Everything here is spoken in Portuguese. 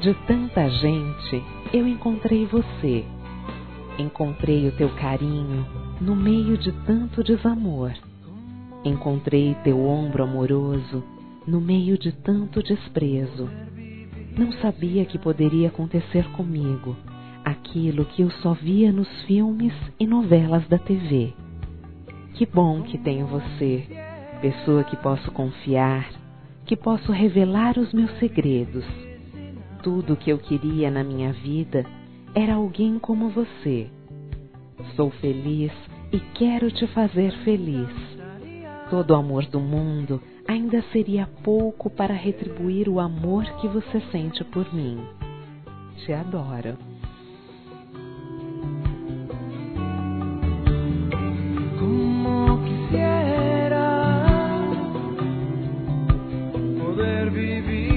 de tanta gente, eu encontrei você. Encontrei o teu carinho no meio de tanto desamor. Encontrei teu ombro amoroso no meio de tanto desprezo. Não sabia que poderia acontecer comigo aquilo que eu só via nos filmes e novelas da TV. Que bom que tenho você, pessoa que posso confiar, que posso revelar os meus segredos. Tudo o que eu queria na minha vida era alguém como você. Sou feliz e quero te fazer feliz. Todo o amor do mundo ainda seria pouco para retribuir o amor que você sente por mim. Te adoro. Como quisiera poder vivir